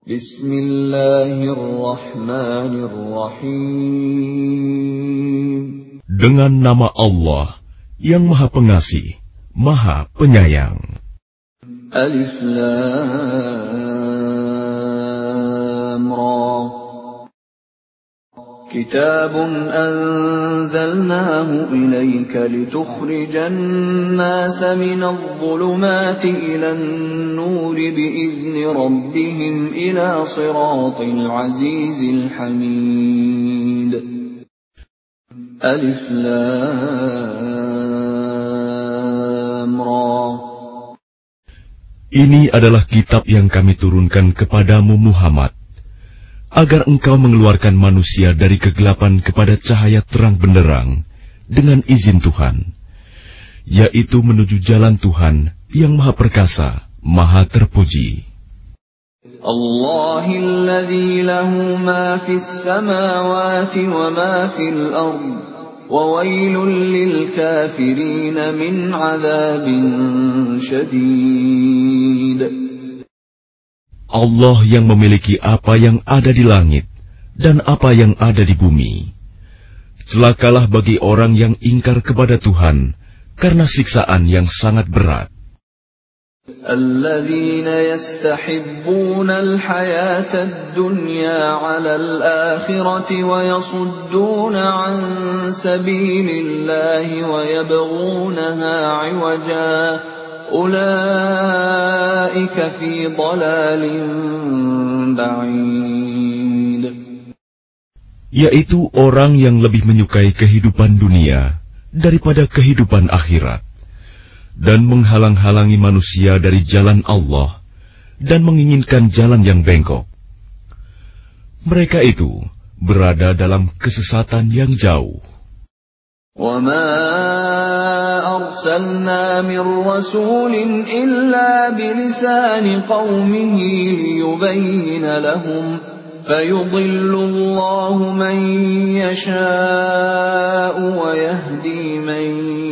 Bismillahirrahmanirrahim. Dengan nama Allah yang Maha Pengasih, Maha Penyayang. Alif Lam Ra. Kitabun anzalnahu ilayka litukhrijan nasa minadh dhulumati ilan nuri bi'izni rabbihim ila siratil azizil hamid. Alif Lam Ra. Ini adalah kitab yang kami turunkan kepadamu Muhammad, agar engkau mengeluarkan manusia dari kegelapan kepada cahaya terang benderang dengan izin Tuhan, yaitu menuju jalan Tuhan yang Maha Perkasa, Maha Terpuji. Allahilladzi lahu ma fis samawati wa ma fil ard, wa wailul lil kafirin min 'adzabin syadid. Allah yang memiliki apa yang ada di langit dan apa yang ada di bumi. Celakalah bagi orang yang ingkar kepada Tuhan karena siksaan yang sangat berat. Alladzina yastahibbuna al-hayata ad-dunya 'ala al-akhirati wa yasudduna 'an sabilillahi wa yabghunaha 'iwaja. Ulaika fi dhalalin ba'id. Yaitu orang yang lebih menyukai kehidupan dunia daripada kehidupan akhirat, dan menghalang-halangi manusia dari jalan Allah dan menginginkan jalan yang bengkok. Mereka itu berada dalam kesesatan yang jauh. وَمَا أَرْسَلْنَا مِن رَّسُولٍ إِلَّا بِلِسَانِ قَوْمِهِ لِيُبَيِّنَ لَهُمْ فَيُضِلُّ اللَّهُ مَن يَشَاءُ وَيَهْدِي مَن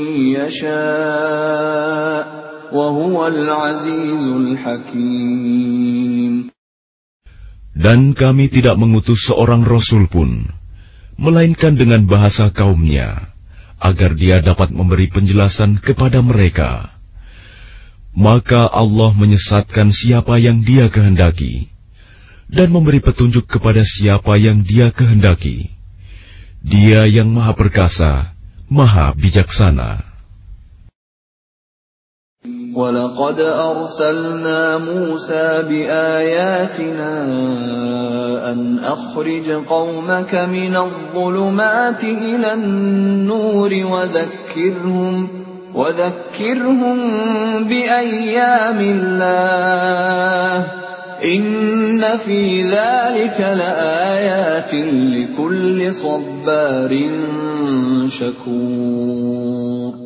يَشَاءُ وَهُوَ الْعَزِيزُ الْحَكِيمُ. Dan kami tidak mengutus seorang rasul pun, melainkan dengan bahasa kaumnya, agar dia dapat memberi penjelasan kepada mereka. Maka Allah menyesatkan siapa yang Dia kehendaki, dan memberi petunjuk kepada siapa yang Dia kehendaki. Dia yang Maha Perkasa, Maha Bijaksana. وَلَقَدْ أَرْسَلْنَا مُوسَى بِآيَاتِنَا أَنْ أَخْرِجْ قَوْمَكَ مِنَ الظُّلُمَاتِ إِلَى النُّورِ وَذَكِّرْهُم بِأَيَّامِ اللَّهِ إِنَّ فِي ذَلِكَ لَآيَاتٍ لِكُلِّ صَبَّارٍ شَكُورٍ.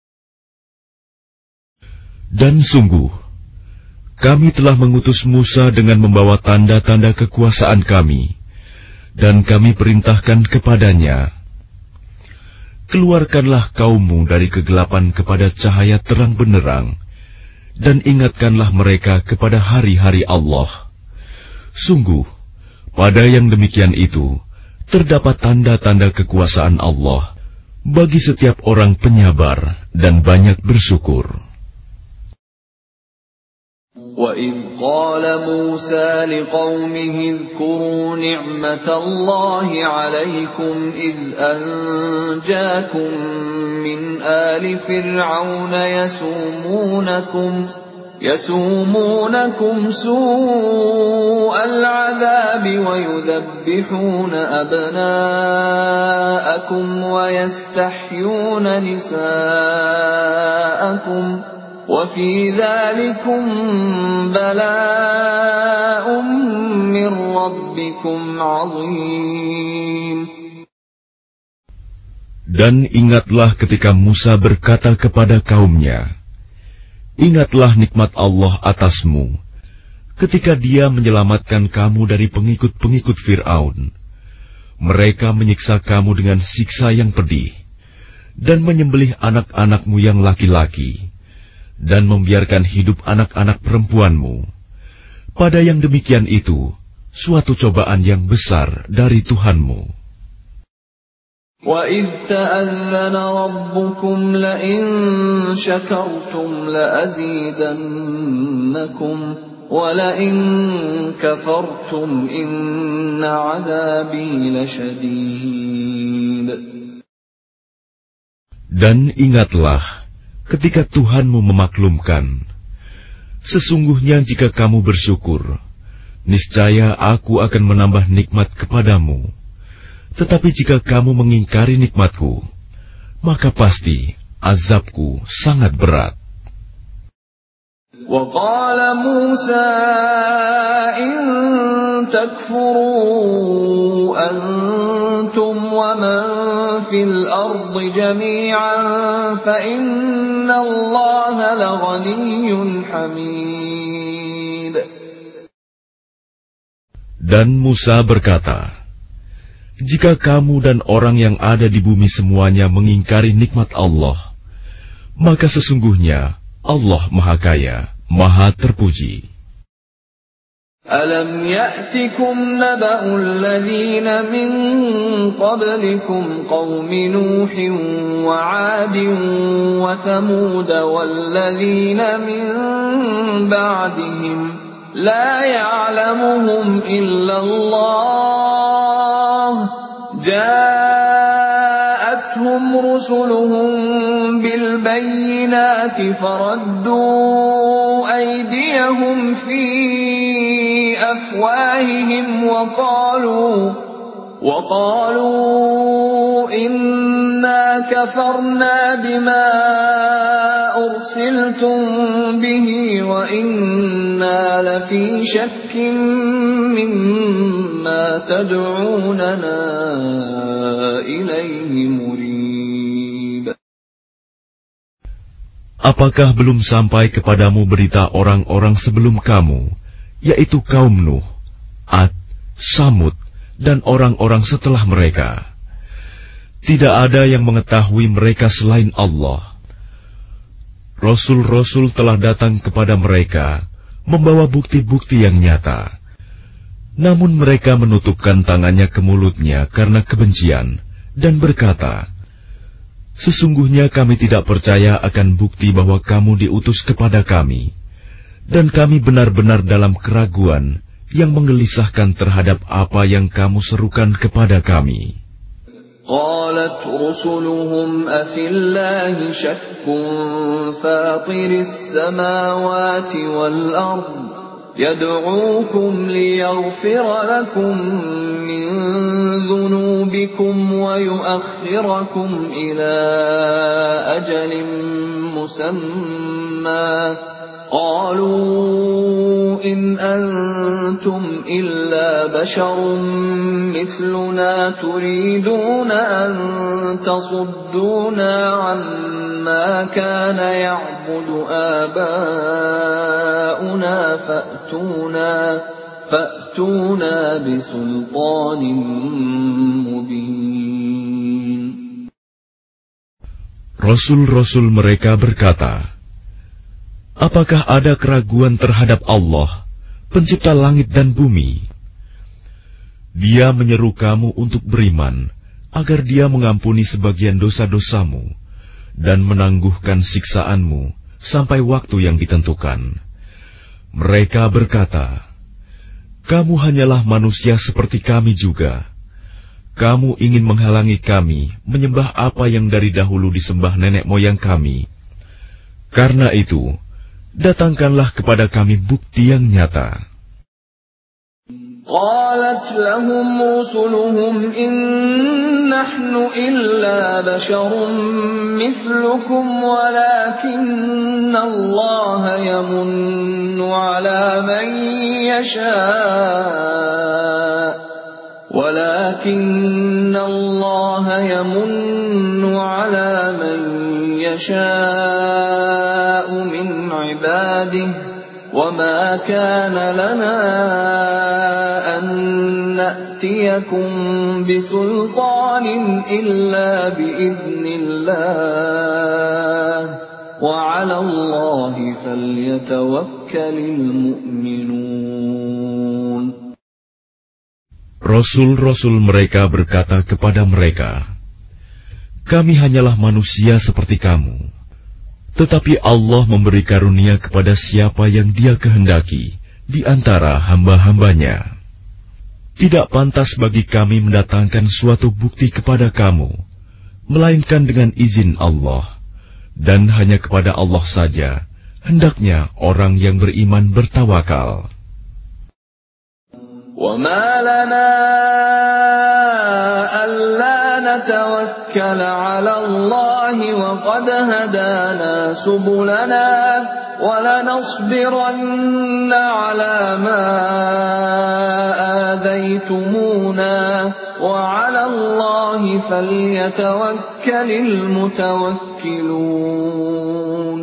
Dan sungguh, kami telah mengutus Musa dengan membawa tanda-tanda kekuasaan kami, dan kami perintahkan kepadanya, keluarkanlah kaummu dari kegelapan kepada cahaya terang benderang, dan ingatkanlah mereka kepada hari-hari Allah. Sungguh, pada yang demikian itu, terdapat tanda-tanda kekuasaan Allah bagi setiap orang penyabar dan banyak bersyukur. وَإِذْ قَالَ مُوسَى لِقَوْمِهِ اذْكُرُوا نِعْمَةَ اللَّهِ عَلَيْكُمْ إِذْ أَنْجَاكُمْ مِنْ آلِ فِرْعَوْنَ يَسُومُونَكُمْ سُوءَ الْعَذَابِ وَيُذَبِّحُونَ أَبْنَاءَكُمْ وَيَسْتَحْيُونَ نِسَاءَكُمْ وَفِي ذَلِكُمْ بَلَاءٌ مِّن رَّبِّكُمْ عَظِيمٌ. Dan ingatlah ketika Musa berkata kepada kaumnya, ingatlah nikmat Allah atasmu, ketika Dia menyelamatkan kamu dari pengikut-pengikut Fir'aun. Mereka menyiksa kamu dengan siksa yang pedih, dan menyembelih anak-anakmu yang laki-laki, dan membiarkan hidup anak-anak perempuanmu. Pada yang demikian itu suatu cobaan yang besar dari Tuhanmu. وَإِذْ تَأَذَّنَ رَبُّكُمْ لَئِن شَكَرْتُمْ لَأَزِيدَنَّكُمْ وَلَئِن كَفَرْتُمْ إِنَّ عَذَابِي لَشَدِيدٌ. Dan ingatlah ketika Tuhanmu memaklumkan, sesungguhnya jika kamu bersyukur, niscaya aku akan menambah nikmat kepadamu. Tetapi jika kamu mengingkari nikmatku, maka pasti azabku sangat berat. وَقَالَ مُوسَى إِن تَكْفُرُوا أَنتُمْ وَمَن فِي الْأَرْضِ جَمِيعًا فَإِنَّ اللَّهَ لَغَنِيٌّ حَمِيدٌ. Dan Musa berkata, jika kamu dan orang yang ada di bumi semuanya mengingkari nikmat Allah, maka sesungguhnya Allah Maha Kaya, Maha Terpuji. أَلَمْ يَأْتِكُمْ نَبَأُ الَّذِينَ مِنْ قَبْلِكُمْ قَوْمِ نُوحٍ وَعَادٍ وَثَمُودَ وَالَّذِينَ مِنْ بَعْدِهِمْ لَا يَعْلَمُهُمْ إِلَّا اللَّهُ جَاءَتْهُمْ رُسُلُهُم بِالْبَيِّنَاتِ فَرَدُّوا أَيْدِيَهُمْ فِي أَفْوَاهِهِمْ وَقَالُوا إِنَّا كَفَرْنَا بِمَا أُرْسِلْتُم بِهِ وَإِنَّا لَفِي شَكٍّ مِّمَّا تَدْعُونَنَا إِلَيْهِ مُرِيبٍ. Apakah belum sampai kepadamu berita orang-orang sebelum kamu, yaitu kaum Nuh, Ad, Samud, dan orang-orang setelah mereka? Tidak ada yang mengetahui mereka selain Allah. Rasul-rasul telah datang kepada mereka, membawa bukti-bukti yang nyata. Namun mereka menutupkan tangannya ke mulutnya karena kebencian, dan berkata, sesungguhnya kami tidak percaya akan bukti bahwa kamu diutus kepada kami, dan kami benar-benar dalam keraguan yang menggelisahkan terhadap apa yang kamu serukan kepada kami. قالت رسلهم أفي الله شك فاطر السماوات والأرض يدعوكم ليغفر لكم من ذنوبكم ويؤخركم إلى أجل مسمى قالوا إن أنتم إلا بشر مثلنا تريدون أن تصدونا عما كان يعبد آباؤنا فأتونا بسلطان مبين. Rasul-rasul mereka berkata, apakah ada keraguan terhadap Allah, pencipta langit dan bumi? Dia menyeru kamu untuk beriman, agar Dia mengampuni sebagian dosa-dosamu, dan menangguhkan siksaanmu sampai waktu yang ditentukan. Mereka berkata, kamu hanyalah manusia seperti kami juga. Kamu ingin menghalangi kami menyembah apa yang dari dahulu disembah nenek moyang kami. Karena itu, datangkanlah kepada kami bukti yang nyata. قالت لهم رسلهم إن نحن إلا بشر مثلكم ولكن الله يمن على من يشاء من عباده وما كان لنا أن نأتيكم بسلطان إلا بإذن الله وعلى الله فليتوكل المؤمنون. Rasul-rasul mereka berkata kepada mereka, "Kami hanyalah manusia seperti kamu, tetapi Allah memberi karunia kepada siapa yang Dia kehendaki di antara hamba-hambanya. Tidak pantas bagi kami mendatangkan suatu bukti kepada kamu, melainkan dengan izin Allah, dan hanya kepada Allah saja hendaknya orang yang beriman bertawakal." وَمَا لَنَا أَلَّا نَتَوَكَّلَ عَلَى اللَّهِ وَقَدْ هَدَانَا سُبُلَنَا وَلَنَصْبِرَنَّ عَلَى مَا آذَيْتُمُونَا وَعَلَى اللَّهِ فَلْيَتَوَكَّلِ الْمُتَوَكِّلُونَ.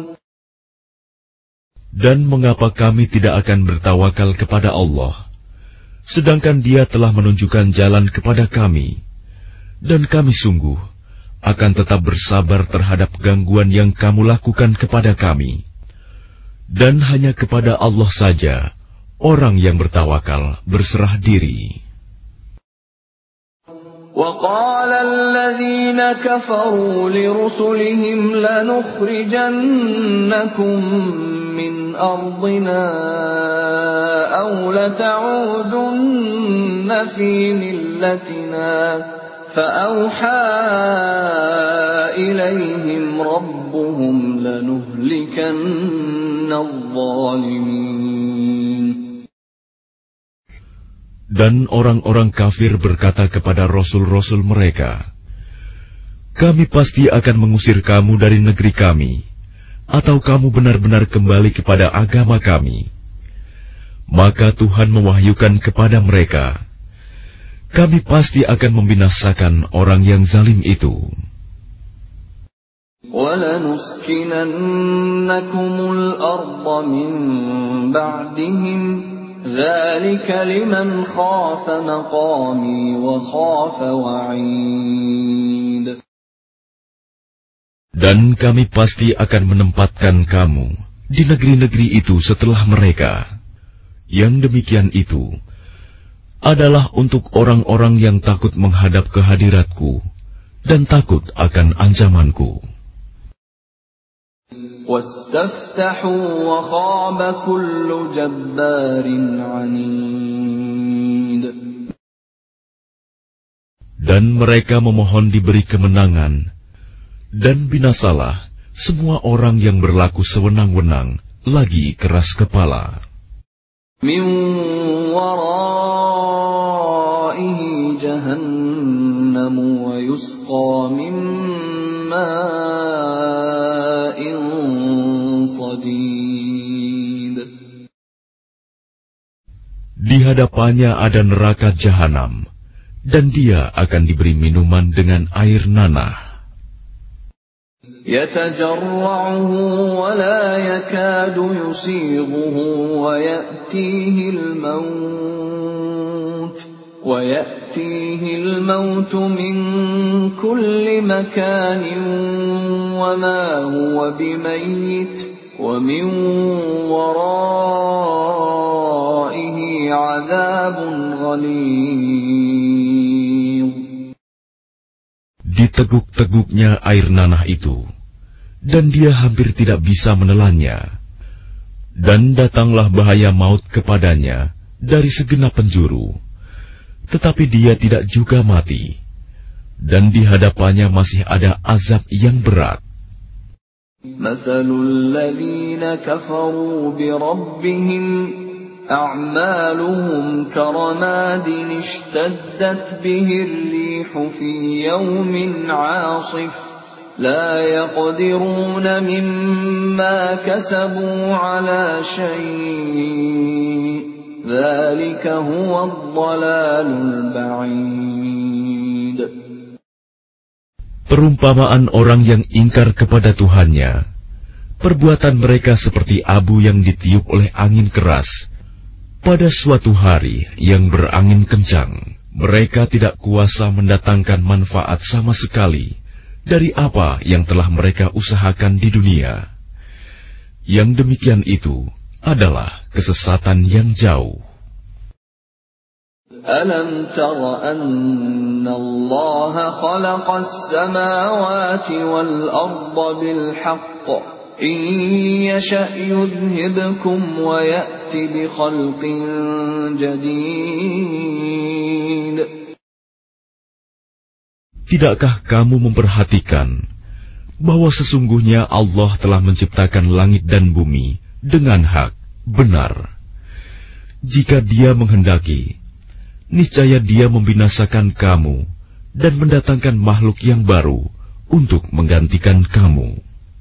Dan mengapa kami tidak akan bertawakal kepada Allah, sedangkan Dia telah menunjukkan jalan kepada kami, dan kami sungguh akan tetap bersabar terhadap gangguan yang kamu lakukan kepada kami. Dan hanya kepada Allah saja orang yang bertawakal berserah diri. وَقَالَ الَّذِينَ كَفَرُوا لِرُسُلِهِمْ لَنُخْرِجَنَّكُمْ مِنْ أَرْضِنَا أَوْ لَتَعُودُنَّ فِي مِلَّتِنَا فَأَوْحَى إِلَيْهِمْ رَبُّهُمْ لَنُهْلِكَنَّ الظَّالِمِينَ. Dan orang-orang kafir berkata kepada rasul-rasul mereka, "Kami pasti akan mengusir kamu dari negeri kami, atau kamu benar-benar kembali kepada agama kami." Maka Tuhan mewahyukan kepada mereka, "Kami pasti akan membinasakan orang yang zalim itu." وَلَنُسْكِنَنَّكُمُ الْأَرْضَ مِنْ بَعْدِهِمْ ذَلِكَ لِمَنْ خَافَ مَقَامِي وَخَافَ وَعِيدِ. Dan kami pasti akan menempatkan kamu di negeri-negeri itu setelah mereka. Yang demikian itu adalah untuk orang-orang yang takut menghadap kehadiratku dan takut akan ancamanku. وَاسْتَفْتَحُوا وَخَابَ كُلُّ جَبَّارٍ عَنِيدٍ. Dan mereka memohon diberi kemenangan, dan binasalah semua orang yang berlaku sewenang-wenang lagi keras kepala. مِنْ وَرَائِهِ جَهَنَّمُ وَيُسْقَى مِنْ مَاءٍ صَدِيدٍ. Di hadapannya ada neraka jahanam, dan dia akan diberi minuman dengan air nanah. يَتَجَرَّعُهُ وَلَا يَكَادُ يُسِيغُهُ وَيَأْتِيهِ الْمَوْتُ مِنْ كُلِّ مَكَانٍ وَمَا هُوَ بِمَيِّتٍ وَمِنْ وَرَائِهِ عَذَابٌ غَلِيظٌ. Diteguk-teguknya air nanah itu, dan dia hampir tidak bisa menelannya. Dan datanglah bahaya maut kepadanya dari segenap penjuru, tetapi dia tidak juga mati, dan di hadapannya masih ada azab yang berat. مَثَلُ الَّذِينَ كَفَرُوا بِرَبِّهِمْ أَعْمَالُهُمْ كَرَمَادٍ اشْتَدَّتْ بِهِ الرِّيحُ فِي يَوْمٍ عَاصِفٍ لَا يَقْدِرُونَ مِمَّا كَسَبُوا عَلَى شَيْءٍ ذَلِكَ هُوَ الضَّلَالُ الْبَعِيدُ. Perumpamaan orang yang ingkar kepada Tuhannya, perbuatan mereka seperti abu yang ditiup oleh angin keras pada suatu hari yang berangin kencang. Mereka tidak kuasa mendatangkan manfaat sama sekali dari apa yang telah mereka usahakan di dunia. Yang demikian itu adalah kesesatan yang jauh. ألم تر أن الله خلق السماوات والأرض بالحق إن يشأ يذهبكم ويأت بخلق جديد. Tidakkah kamu memperhatikan bahwa sesungguhnya Allah telah menciptakan langit dan bumi dengan hak, benar. Jika Dia menghendaki, niscaya Dia membinasakan kamu dan mendatangkan makhluk yang baru untuk menggantikan kamu.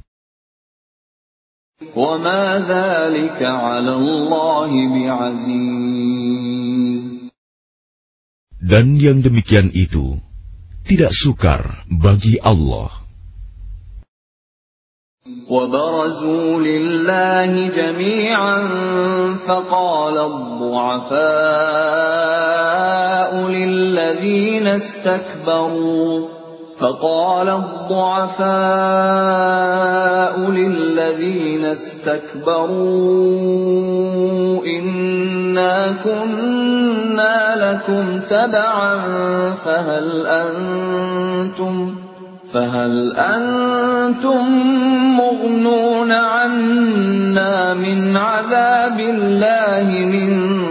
وَمَا ذَلِكَ عَلَى اللَّهِ بِعَزِيزٍ. Dan yang demikian itu tidak sukar bagi Allah. وَبَرَزُوا لِلَّهِ جَمِيعًا فَقَالَ الضُّعَفَاءُ لِلَّذِينَ اسْتَكْبَرُوا إِنَّا كُنَّا لَكُمْ تَبَعًا فهل أنتم مغنون عنا من عذاب الله من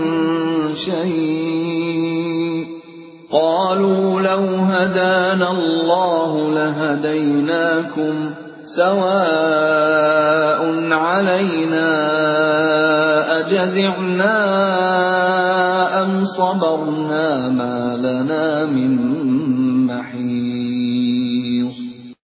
شيء قالوا لو هدانا الله لهديناكم سواء علينا أجزعنا أم صبرنا ما لنا من محيص.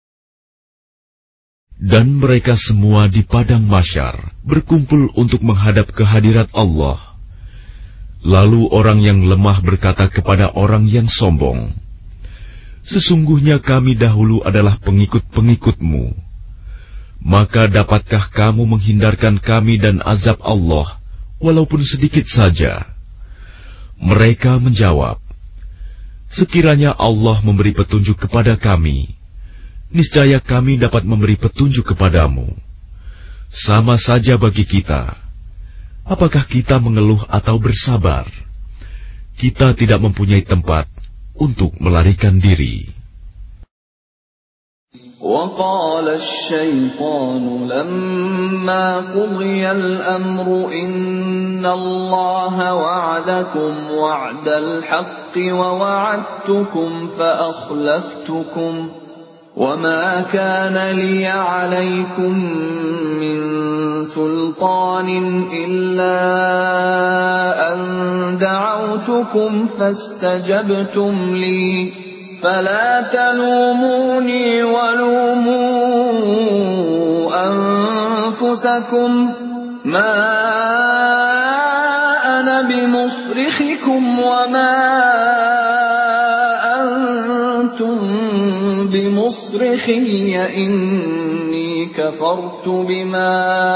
Dan mereka semua di padang mahsyar berkumpul untuk menghadap kehadirat Allah. Lalu orang yang lemah berkata kepada orang yang sombong, "Sesungguhnya kami dahulu adalah pengikut-pengikutmu. Maka dapatkah kamu menghindarkan kami dan azab Allah, walaupun sedikit saja?" Mereka menjawab, "Sekiranya Allah memberi petunjuk kepada kami, niscaya kami dapat memberi petunjuk kepadamu. Sama saja bagi kita. Apakah kita mengeluh atau bersabar? Kita tidak mempunyai tempat untuk melarikan diri." وَقَالَ الشَّيْطَانُ لَمَّا قُضِيَ الْأَمْرُ إِنَّ اللَّهَ وَعَدَكُمْ وَعْدَ الْحَقِّ وَوَعَدتُّكُمْ فَأَخْلَفْتُكُمْ وَمَا كَانَ لِيَ عَلَيْكُمْ مِنْ سُلْطَانٍ إِلَّا أَنْ دَعَوْتُكُمْ فَاسْتَجَبْتُمْ لِي فَلَا تَلُومُونِي وَلُومُوا أَنفُسَكُمْ مَا أَنَا بِمُصْرِخِكُمْ وَمَا أَنْتُمْ بِمُصْرِخِيَّ إِنِّي كَفَرْتُ بِمَا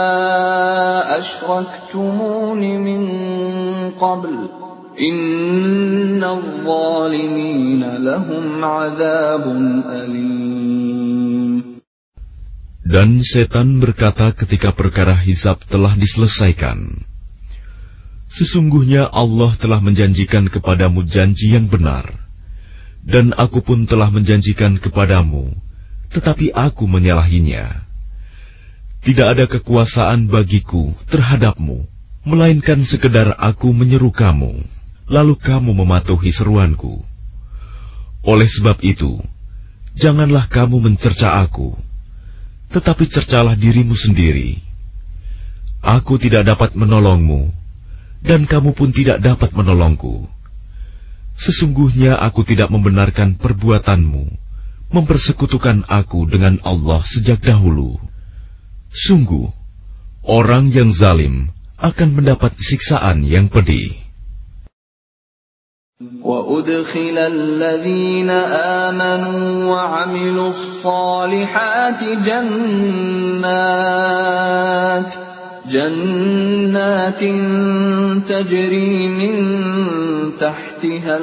أَشْرَكْتُمُونِ مِنْ قَبْلُ إِنَّ الظَّالِمِينَ لَهُمْ عَذَابٌ أَلِيمٌ. Dan setan berkata ketika perkara hisab telah diselesaikan, "Sesungguhnya Allah telah menjanjikan kepadamu janji yang benar, dan aku pun telah menjanjikan kepadamu, tetapi aku menyalahinya. Tidak ada kekuasaan bagiku terhadapmu, melainkan sekedar aku menyeru kamu, lalu kamu mematuhi seruanku. Oleh sebab itu, janganlah kamu mencerca aku, tetapi cercalah dirimu sendiri. Aku tidak dapat menolongmu, dan kamu pun tidak dapat menolongku. Sesungguhnya aku tidak membenarkan perbuatanmu, mempersekutukan aku dengan Allah sejak dahulu. Sungguh, orang yang zalim akan mendapat siksaan yang pedih." وَأُدْخِلَ الَّذِينَ آمَنُوا وَعَمِلُوا الصَّالِحَاتِ جَنَّاتٍ تَجْرِي مِن تَحْتِهَا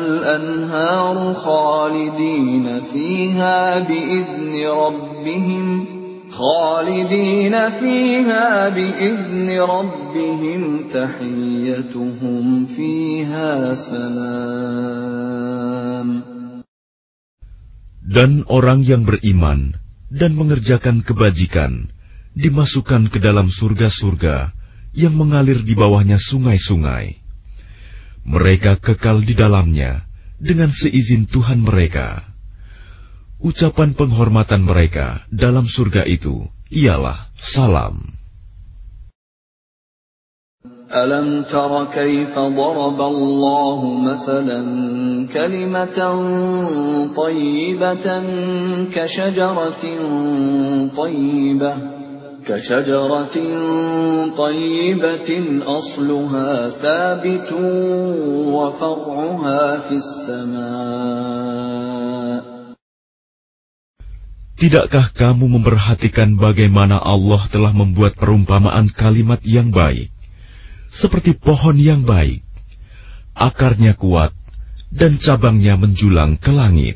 الْأَنْهَارُ خَالِدِينَ فِيهَا بِإِذْنِ رَبِّهِمْ خالدين فيها بإذن ربهم تحيتهم فيها سلام. Dan orang yang beriman dan mengerjakan kebajikan dimasukkan ke dalam surga-surga yang mengalir di bawahnya sungai-sungai. Mereka kekal di dalamnya dengan seizin Tuhan mereka. Ucapan penghormatan mereka dalam surga itu ialah salam. ألم تر كيف ضرب الله مثلا كلمة طيبة كشجرة طيبة أصلها ثابت وفرعها في السماء. Tidakkah kamu memperhatikan bagaimana Allah telah membuat perumpamaan kalimat yang baik, seperti pohon yang baik, akarnya kuat, dan cabangnya menjulang ke langit.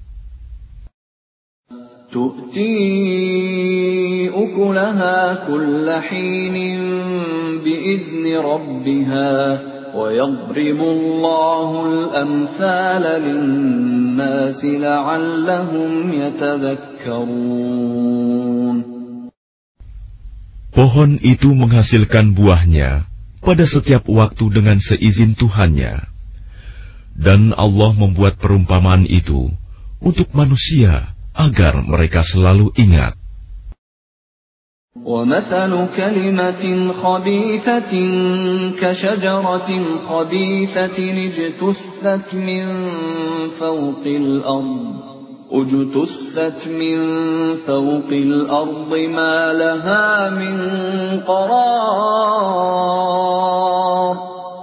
تؤتي أكلها كل حين بإذن ربها ويضرب الله الأمثال للناس لعلهم يتذكرون. Pohon itu menghasilkan buahnya pada setiap waktu dengan seizin Tuhannya. Dan Allah membuat perumpamaan itu untuk manusia agar mereka selalu ingat. وَمَثَلُ كَلِمَةٍ خَبِيثَةٍ كَشَجَرَةٍ خَبِيثَةٍ اجْتُثَّتْ مِنْ فَوْقِ الْأَرْضِ مَا لَهَا مِنْ قَرَارٍ.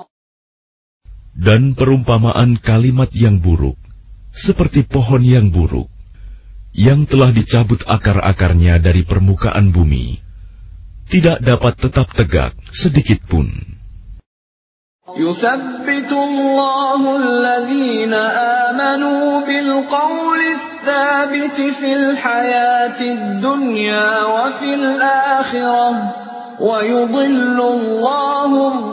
Dan perumpamaan kalimat yang buruk seperti pohon yang buruk yang telah dicabut akar-akarnya dari permukaan bumi, tidak dapat tetap tegak sedikit pun. يُثَبِّتُ اللَّهُ الَّذِينَ آمَنُوا بِالْقَوْلِ الثَّابِتِ فِي الْحَيَاةِ الدُّنْيَا وَفِي الْآخِرَةِ وَيُضِلُّ اللَّهُ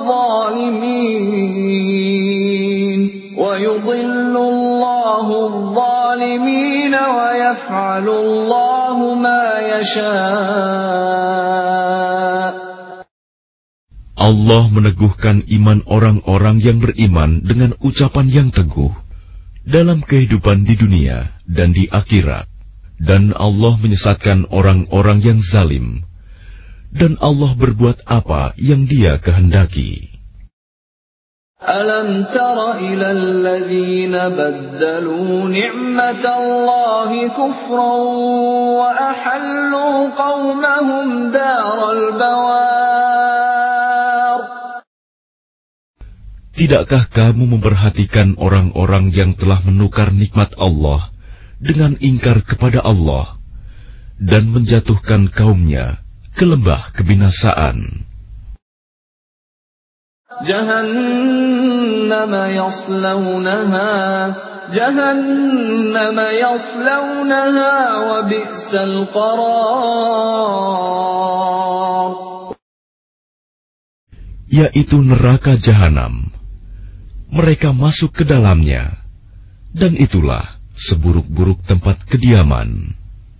الظَّالِمِينَ وَيَفْعَلُ اللَّهُ مَا يَشَاءُ. Allah meneguhkan iman orang-orang yang beriman dengan ucapan yang teguh dalam kehidupan di dunia dan di akhirat. Dan Allah menyesatkan orang-orang yang zalim. Dan Allah berbuat apa yang Dia kehendaki. أَلَمْ تَرَ إِلَى الَّذِينَ بَدَّلُوا نِعْمَةَ اللَّهِ كُفْرًا وَأَحَلُّوا قَوْمَهُمْ دَارَ الْبَوَارِ. Tidakkah kamu memperhatikan orang-orang yang telah menukar nikmat Allah dengan ingkar kepada Allah dan menjatuhkan kaumnya ke lembah kebinasaan? جهنم يصلونها وبئس القرار. Yaitu neraka jahanam. Mereka masuk ke dalamnya, dan itulah seburuk-buruk tempat kediaman.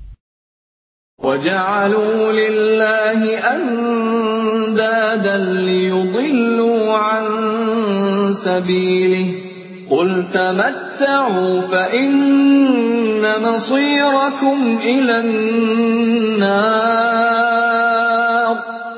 وَجَعَلُوا لِلَّهِ أَنْدَادًا لِيُضِلُّوا عَنْ سَبِيلِهِ قُلْ تَمَتَّعُوا فَإِنَّ مَصِيرَكُمْ إِلَى النَّارِ.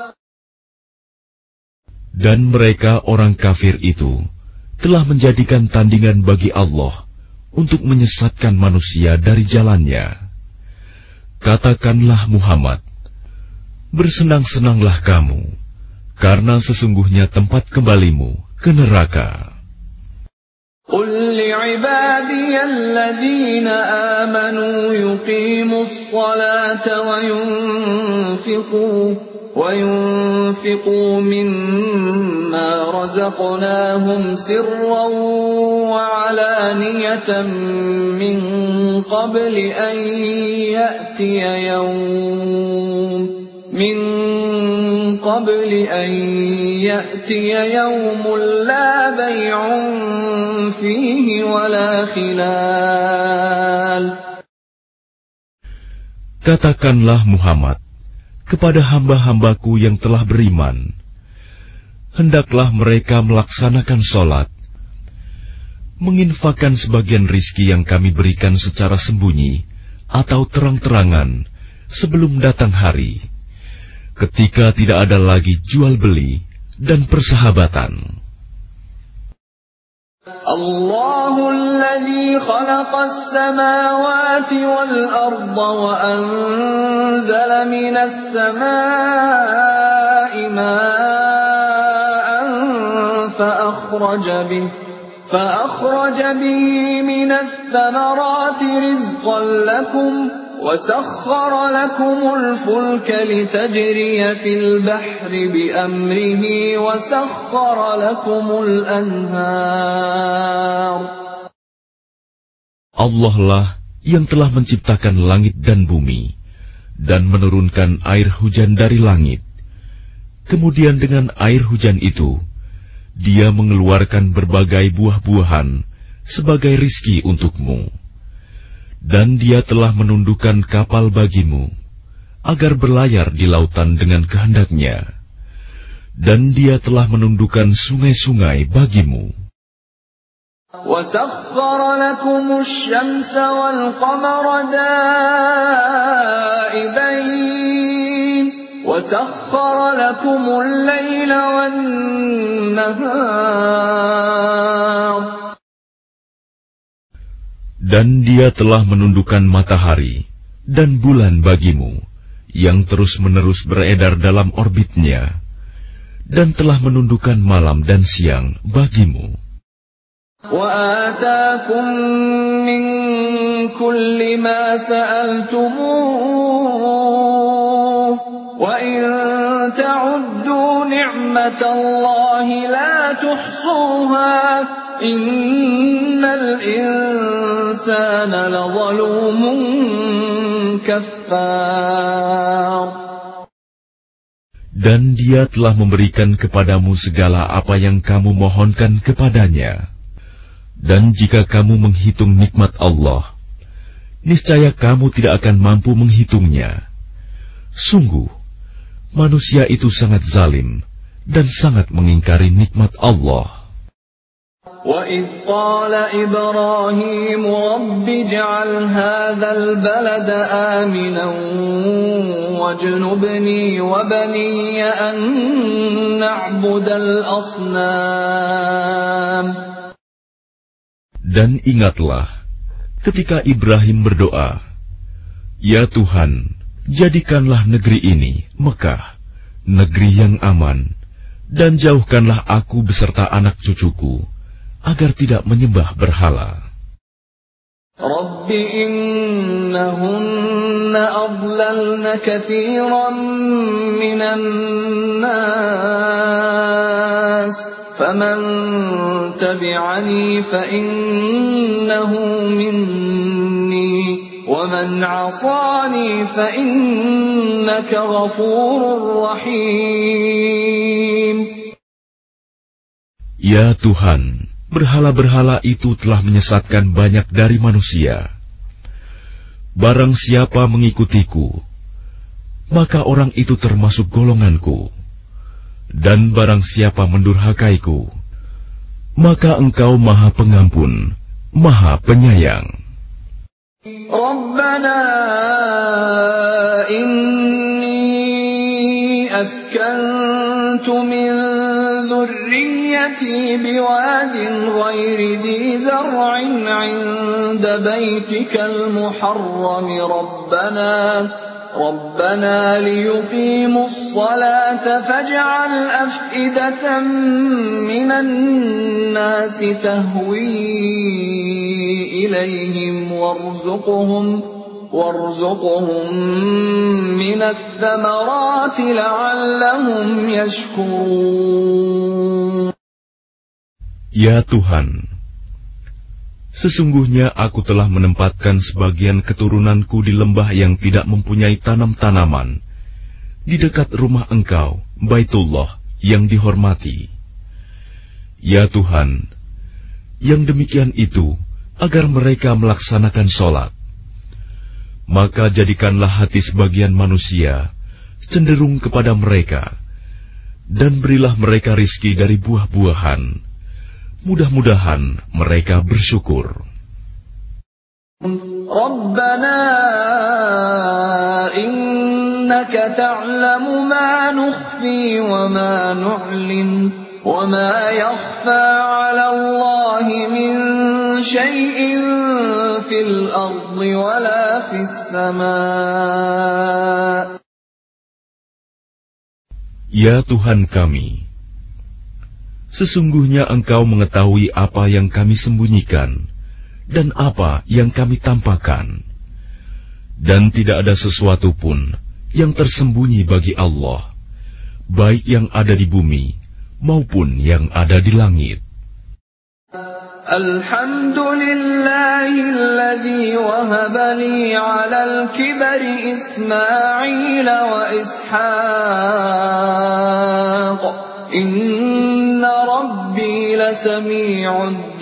Dan mereka orang kafir itu telah menjadikan tandingan bagi Allah untuk menyesatkan manusia dari jalannya. Katakanlah Muhammad, bersenang-senanglah kamu, karena sesungguhnya tempat kembalimu ke neraka. قُلْ لِعِبَادِيَ الَّذِينَ آمَنُوا يُقِيمُوا الصَّلَاةَ وَيُنْفِقُوا مِمَّا رَزَقْنَاهُمْ سِرًّا وَعَلَانِيَةً مِّن قَبْلِ أَن يَأْتِيَ يَوْمٌ من قبل أن يأتي يوم لا بيع فيه ولا خلال. Katakanlah Muhammad kepada hamba-hambaku yang telah beriman, hendaklah mereka melaksanakan sholat, menginfakkan sebagian rizki yang kami berikan secara sembunyi atau terang-terangan sebelum datang hari, ketika tidak ada lagi jual beli dan persahabatan. الله الذي خلق السماوات والأرض وأنزل من السماء ماء فأخرج به من الثمرات رزقا لكم وسخر لكم الفلك لتجري في البحر بأمره وسخر لكم الأنهار. Allah lah yang telah menciptakan langit dan bumi dan menurunkan air hujan dari langit. Kemudian dengan air hujan itu, Dia mengeluarkan berbagai buah-buahan sebagai rizki untukmu. Dan Dia telah menundukkan kapal bagimu, agar berlayar di lautan dengan kehendaknya. Dan Dia telah menundukkan sungai-sungai bagimu. وَسَخَّرَ لَكُمُ الشَّمْسَ وَالْقَمَرَ دَائِبَيْنِ وَسَخَّرَ لَكُمُ اللَّيْلَ وَالنَّهَارَ. Dan Dia telah menundukkan matahari dan bulan bagimu, yang terus-menerus beredar dalam orbitnya, dan telah menundukkan malam dan siang bagimu. وَآتَاكُم مِّن كُلِّ مَا سَأَلْتُمُوهُ وَإِن تَعُدُّوا نِعْمَةَ اللَّهِ لَا تُحْصُوهَا إِنَّ الْإِنسَانَ لَظَلُومٌ كَفَّارٌ. Dan Dia telah memberikan kepadamu segala apa yang kamu mohonkan kepadanya. Dan jika kamu menghitung nikmat Allah, niscaya kamu tidak akan mampu menghitungnya. Sungguh, manusia itu sangat zalim dan sangat mengingkari nikmat Allah. وَإِذْ قَالَ إِبْرَاهِيمُ رَبِّ اجْعَلْ هَٰذَا الْبَلَدَ آمِنًا وَاجْنُبْنِي وَبَنِيَّ أَن نَّعْبُدَ الْأَصْنَامَ. Dan ingatlah ketika Ibrahim berdoa, "Ya Tuhan, jadikanlah negeri ini, Mekah, negeri yang aman, dan jauhkanlah aku beserta anak cucuku, agar tidak menyembah berhala." Rabbi innahunna adlalna katsiran minan nas, faman tabi'ani fa innahu minni, wa man 'asani fa innaka ghafurur rahim. Ya Tuhan, berhala-berhala itu telah menyesatkan banyak dari manusia. Barang siapa mengikutiku, maka orang itu termasuk golonganku. Dan barang siapa mendurhakaiku, maka Engkau Maha Pengampun, Maha Penyayang. Rabbana inni askantu min ذريتي بواد غير ذي زرع عند بيتك المحرم ربنا ليقيموا الصلاة فاجعل أفئدة من الناس تهوي إليهم وارزقهم من الثمرات لعلهم يشكرون. Ya Tuhan, sesungguhnya aku telah menempatkan sebagian keturunanku di lembah yang tidak mempunyai tanam-tanaman, di dekat rumah Engkau, Baitullah yang dihormati. Ya Tuhan, yang demikian itu agar mereka melaksanakan sholat. Maka jadikanlah hati sebagian manusia cenderung kepada mereka, dan berilah mereka rizki dari buah-buahan. Mudah-mudahan mereka bersyukur. Rabbana innaka ta'lamu ma nukhfi wa ma nu'lin wa ma yakhfa 'ala Allahi min shay'in fil ardi wa la fis sama'. Ya Tuhan kami, sesungguhnya Engkau mengetahui apa yang kami sembunyikan dan apa yang kami tampakkan, dan tidak ada sesuatu pun yang tersembunyi bagi Allah, baik yang ada di bumi maupun yang ada di langit. Alhamdulillahilladzi wahaba li 'alal kibari Ismail wa Ishaq. Inna rabbi lasami'ud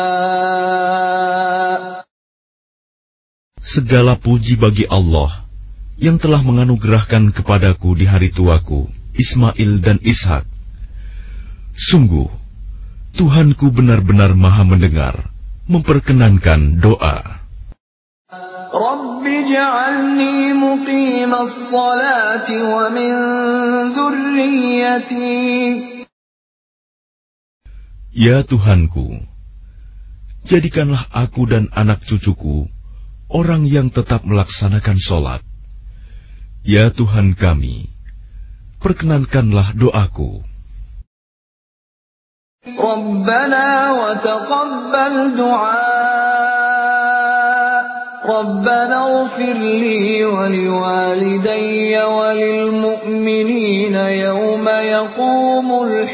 du'a. Segala puji bagi Allah yang telah menganugerahkan kepadaku di hari tuaku Ismail dan Ishak. Sungguh Tuhanku benar-benar Maha mendengar, memperkenankan doa. Rabbi ja'alni muqimas salati wa min dzurriyyati. Ya Tuhanku, jadikanlah aku dan anak cucuku orang yang tetap melaksanakan sholat. Ya Tuhan kami, perkenankanlah doaku. Rabbana wa taqabbal du'a. Rabbana ighfir li wa liwalidayya wa lil mu'minina yawma yaqumul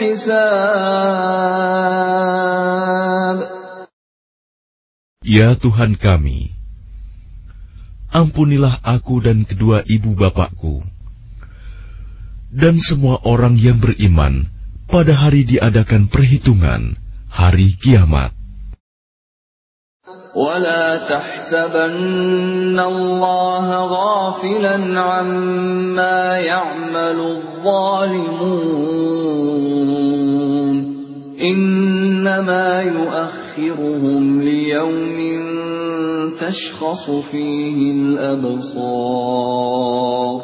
hisab. Ya Tuhan kami, ampunilah aku dan kedua ibu bapakku, dan semua orang yang beriman pada hari diadakan perhitungan, hari kiamat. وَلَا تَحْسَبَنَّ اللَّهَ غَافِلًا عَمَّا يَعْمَلُ الظَّالِمُونَ إِنَّمَا يُؤَخِّرُهُمْ لِيَوْمٍ تَشْخَصُ فِيهِ الْأَبْصَارُ.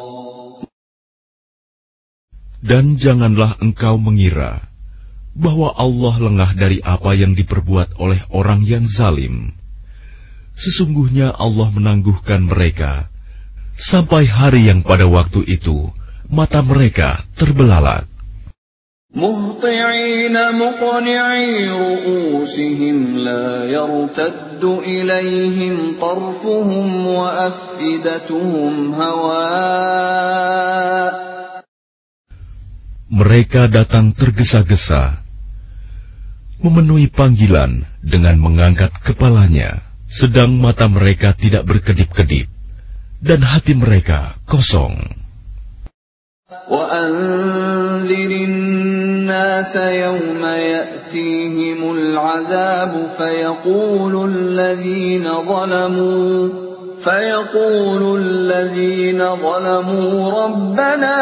Dan janganlah engkau mengira bahwa Allah lengah dari apa yang diperbuat oleh orang yang zalim. Sesungguhnya Allah menangguhkan mereka sampai hari yang pada waktu itu mata mereka terbelalak. Muhti'ina muqni'i ru'usihim la yartaddu ilaihim tarfuhum wa af'idatuhum hawa'. Mereka datang tergesa-gesa, memenuhi panggilan dengan mengangkat kepalanya, sedang mata mereka tidak berkedip-kedip, dan hati mereka kosong. وَأَنذِرِ النَّاسَ يَوْمَ يَأْتِيهِمُ الْعَذَابُ فَيَقُولُ الَّذِينَ ظَلَمُوا رَبَّنَا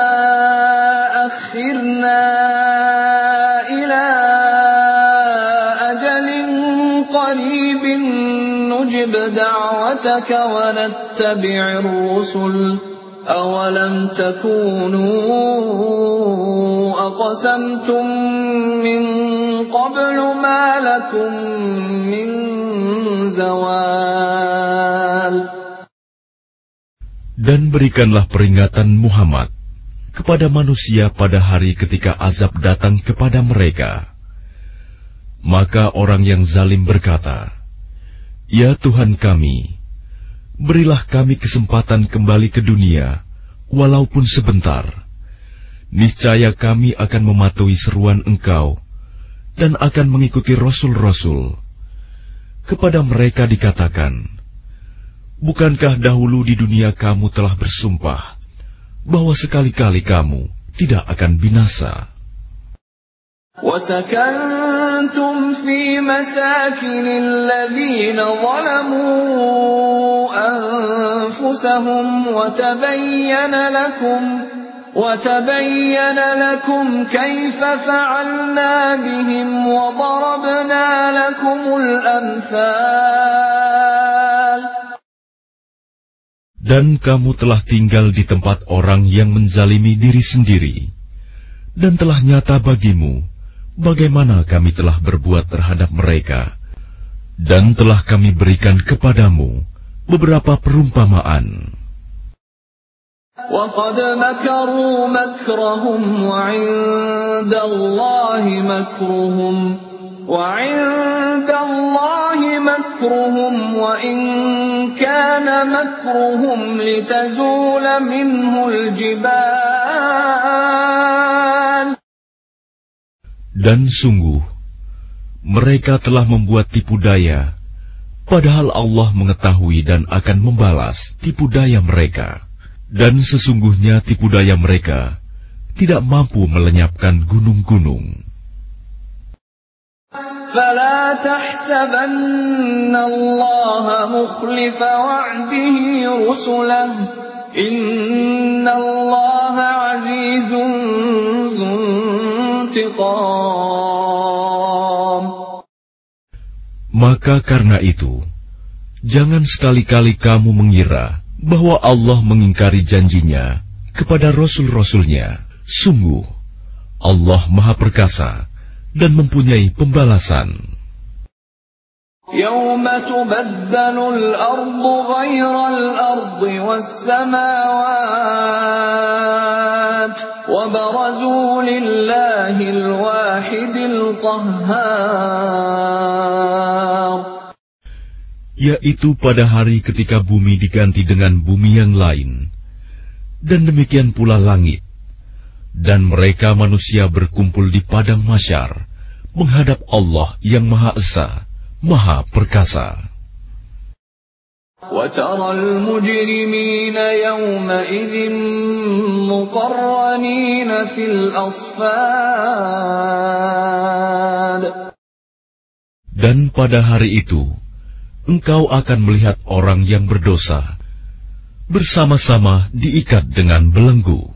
أَخِّرْنَا إِلَى أَجَلٍ قَرِيبٍ نُّجِبْ دَعْوَتَكَ وَنَتَّبِعِ الرُّسُلَ أَوَلَمْ تَكُونُوا أَقْسَمْتُم مِّن قَبْلُ مَا لَكُم مِّن زَوَالٍ. Dan berikanlah peringatan Muhammad kepada manusia pada hari ketika azab datang kepada mereka. Maka orang yang zalim berkata, Ya Tuhan kami, berilah kami kesempatan kembali ke dunia, walaupun sebentar. Niscaya kami akan mematuhi seruan Engkau, dan akan mengikuti Rasul-Rasul. Kepada mereka dikatakan, Bukankah dahulu di dunia kamu telah bersumpah, bahwa sekali-kali kamu tidak akan binasa. وَسَكَنْتُمْ فِي مَسَاكِنِ الَّذِينَ ظَلَمُوا أَنفُسَهُمْ وَتَبَيَّنَ لَكُمْ كَيْفَ فَعَلْنَا بِهِمْ وَضَرَبْنَا لَكُمُ الْأَمْثَالَ. Dan kamu telah tinggal di tempat orang yang menzalimi diri sendiri, dan telah nyata bagimu bagaimana kami telah berbuat terhadap mereka, dan telah kami berikan kepadamu beberapa perumpamaan. وَقَدْ مَكَرُوا مَكْرَهُمْ وَعِندَ اللَّهِ مَكْرُهُمْ وَإِنْ كَانَ مَكْرُهُمْ لِتَزُولَ مِنْهُ الْجِبَالُ. Dan sungguh, mereka telah membuat tipu daya, padahal Allah mengetahui dan akan membalas tipu daya mereka. Dan sesungguhnya tipu daya mereka tidak mampu melenyapkan gunung-gunung. فَلَا تَحْسَبَنَّ اللَّهَ مُخْلِفَ وَعْدِهِ رُسُلَهُ إِنَّ اللَّهَ عَزِيزٌ ذُو انتِقَامٍ. Maka karena itu, jangan sekali-kali kamu mengira bahwa Allah mengingkari janjinya kepada Rasul-Rasulnya. Sungguh, Allah Maha Perkasa dan mempunyai pembalasan. يَوْمَ تُبَدَّلُ الْأَرْضُ غَيْرَ الْأَرْضِ وَالسَّمَاوَاتُ وَبَرَزُوا لِلَّهِ الْوَاحِدِ الْقَهَّارِ. Yaitu pada hari ketika bumi diganti dengan bumi yang lain, dan demikian pula langit, dan mereka manusia berkumpul di padang mahsyar menghadap Allah yang Maha Esa, Maha Perkasa. وَتَرَى الْمُجْرِمِينَ يَوْمَئِذٍ مُقَرَّنِينَ فِي الْأَصْفَادِ. Dan pada hari itu, engkau akan melihat orang yang berdosa bersama-sama diikat dengan belenggu.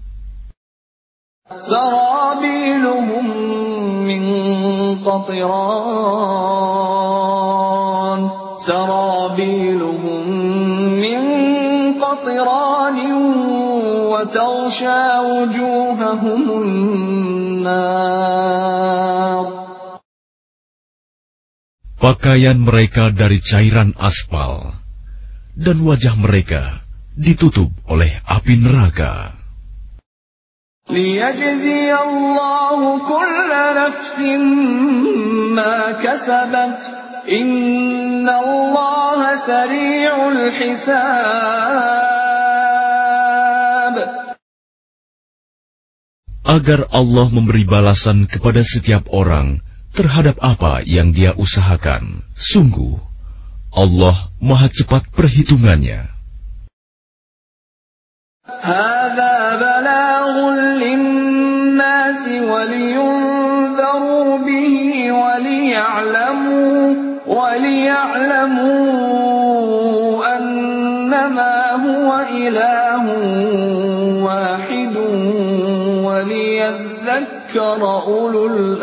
سَرَابِيلُهُم مِّن قَطِرَانٍ وَتَغْشَىٰ وُجُوهَهُمُ النَّارُ. Pakaian mereka dari cairan aspal, dan wajah mereka ditutup oleh api neraka. لِيَجْزِيَ اللَّهُ كُلَّ نَفْسٍ مَّا كَسَبَتْ إِنَّ اللَّهَ سَرِيعُ الْحِسَابِ. Agar Allah memberi balasan kepada setiap orang terhadap apa yang dia usahakan. Sungguh, Allah Maha cepat perhitungannya. هَذَا بَلَاغٌ لِلنَّاسِ وَلِيُنذَرُوا بِهِ وَلِيَعْلَمُوا أَنَّمَا هُوَ إِلَٰهٌ وَاحِدٌ وَلِيَذَّكَّرَ أُولُو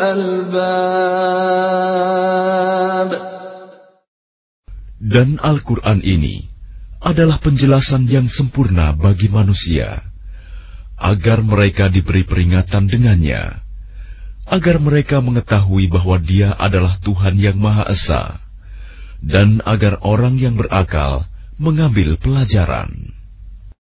الْأَلْبَابِ. Dan Al-Quran ini adalah penjelasan yang sempurna bagi manusia, agar mereka diberi peringatan dengannya, agar mereka mengetahui bahwa Dia adalah Tuhan yang Maha Esa, dan agar orang yang berakal mengambil pelajaran.